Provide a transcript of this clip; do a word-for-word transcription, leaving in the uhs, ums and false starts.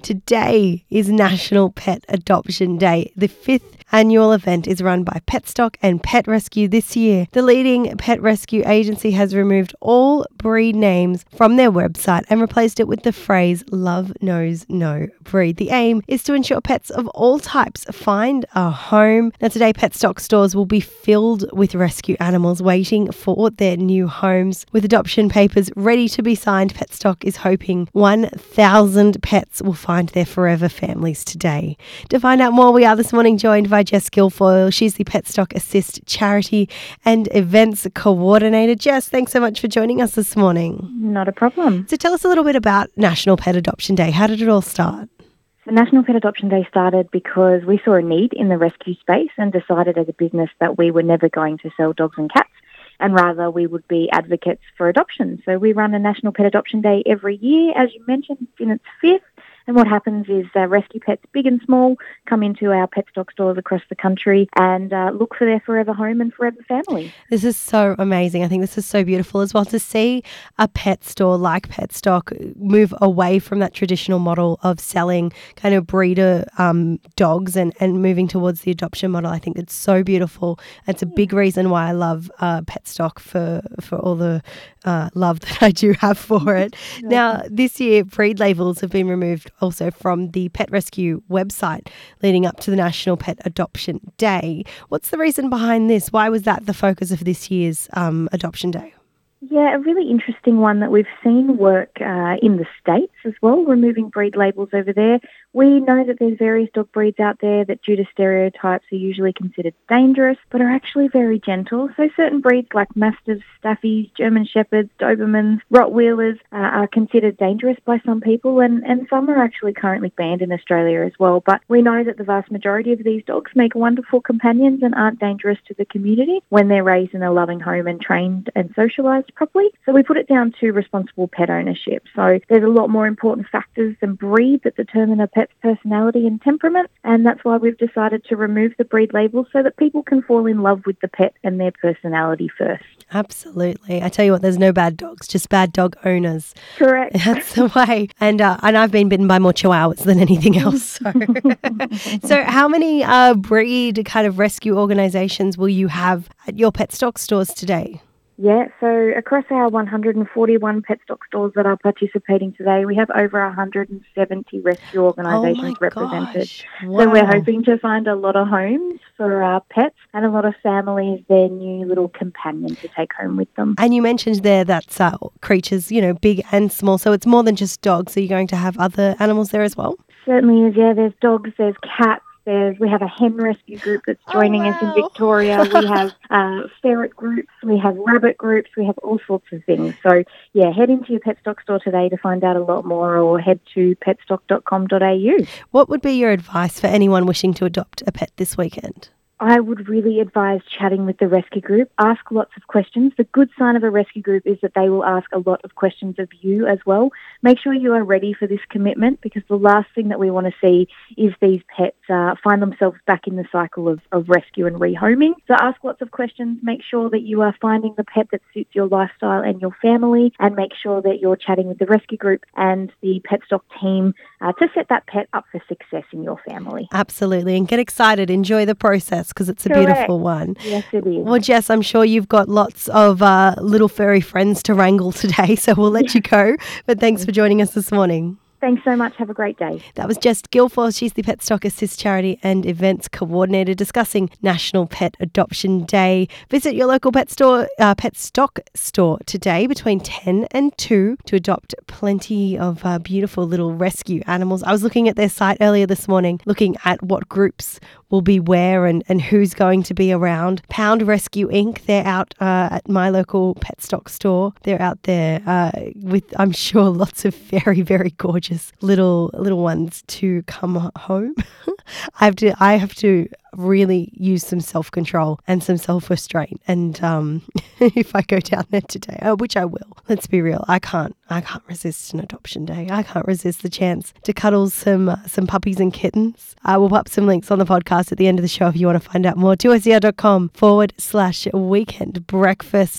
Today is National Pet Adoption Day. The fifth annual event is run by Petstock and Pet Rescue this year. The leading pet rescue agency has removed all breed names from their website and replaced it with the phrase "Love knows no breed." The aim is to ensure pets of all types find a home. Now today, Petstock stores will be filled with rescue animals waiting for their new homes. With adoption papers ready to be signed, Petstock is hoping one thousand pets will find their forever families today. To find out more, we are this morning joined by Jess Guilfoyle. She's the Petstock Assist charity and events coordinator. Jess, thanks so much for joining us this morning. Not a problem. So tell us a little bit about National Pet Adoption Day. How did it all start? So National Pet Adoption Day started because we saw a need in the rescue space and decided as a business that we were never going to sell dogs and cats, and rather we would be advocates for adoption. So we run a National Pet Adoption Day every year, as you mentioned, it's in its fifth. And what happens is uh, rescue pets, big and small, come into our Petstock stores across the country and uh, look for their forever home and forever family. This is so amazing. I think this is so beautiful as well to see a pet store like Petstock move away from that traditional model of selling kind of breeder um, dogs and, and moving towards the adoption model. I think it's so beautiful. It's a big reason why I love uh, Petstock for, for all the uh, love that I do have for it. Now, this year, breed labels have been removed also from the Pet Rescue website leading up to the National Pet Adoption Day. What's the reason behind this? Why was that the focus of this year's um, Adoption Day? Yeah, a really interesting one that we've seen work uh, in the States as well, removing breed labels over there. We know that there's various dog breeds out there that due to stereotypes are usually considered dangerous, but are actually very gentle. So certain breeds like Mastiffs, Staffies, German Shepherds, Dobermans, Rottweilers uh, are considered dangerous by some people, and, and some are actually currently banned in Australia as well. But we know that the vast majority of these dogs make wonderful companions and aren't dangerous to the community when they're raised in a loving home and trained and socialised properly. So we put it down to responsible pet ownership. So there's a lot more important factors than breed that determine a pet's personality and temperament, and that's why we've decided to remove the breed label so that people can fall in love with the pet and their personality first. Absolutely. I tell you what, there's no bad dogs, just bad dog owners. Correct. That's the way. And uh, and I've been bitten by more chihuahuas than anything else. So, so how many uh, breed kind of rescue organisations will you have at your Petstock stores today? Yeah, so across our one hundred forty-one Petstock stores that are participating today, we have over one hundred seventy rescue organisations oh represented. Wow. So we're hoping to find a lot of homes for our pets and a lot of families their new little companion to take home with them. And you mentioned there that's uh, creatures, you know, big and small. So it's more than just dogs. Are you going to have other animals there as well? Certainly is, yeah. There's dogs, there's cats. There's, we have a hen rescue group that's joining oh, wow. us in Victoria. We have uh, ferret groups. We have rabbit groups. We have all sorts of things. So, yeah, head into your Petstock store today to find out a lot more, or head to petstock dot com dot a u. What would be your advice for anyone wishing to adopt a pet this weekend? I would really advise chatting with the rescue group. Ask lots of questions. The good sign of a rescue group is that they will ask a lot of questions of you as well. Make sure you are ready for this commitment, because the last thing that we want to see is these pets uh, find themselves back in the cycle of, of rescue and rehoming. So ask lots of questions. Make sure that you are finding the pet that suits your lifestyle and your family, and make sure that you're chatting with the rescue group and the Petstock team uh, to set that pet up for success in your family. Absolutely. And get excited. Enjoy the process, because it's a Correct. beautiful one. Yes, it is. Well, Jess, I'm sure you've got lots of uh, little furry friends to wrangle today, so we'll let you go. But thanks for joining us this morning. Thanks so much. Have a great day. That was Jess Guilfoyle. She's the Petstock Assist charity and events coordinator, discussing National Pet Adoption Day. Visit your local pet store, uh, Petstock store today between ten and two to adopt plenty of uh, beautiful little rescue animals. I was looking at their site earlier this morning, looking at what groups will be where and, and who's going to be around. Pound Rescue Incorporated, they're out uh, at my local Petstock store. They're out there uh, with, I'm sure, lots of very, very gorgeous little little ones to come home. I have to I have to really use some self-control and some self-restraint. And um, if I go down there today, uh, which I will, let's be real, I can't I can't resist an adoption day. I can't resist the chance to cuddle some uh, some puppies and kittens. I will pop some links on the podcast at the end of the show if you want to find out more. two s e r dot com forward slash weekend breakfast.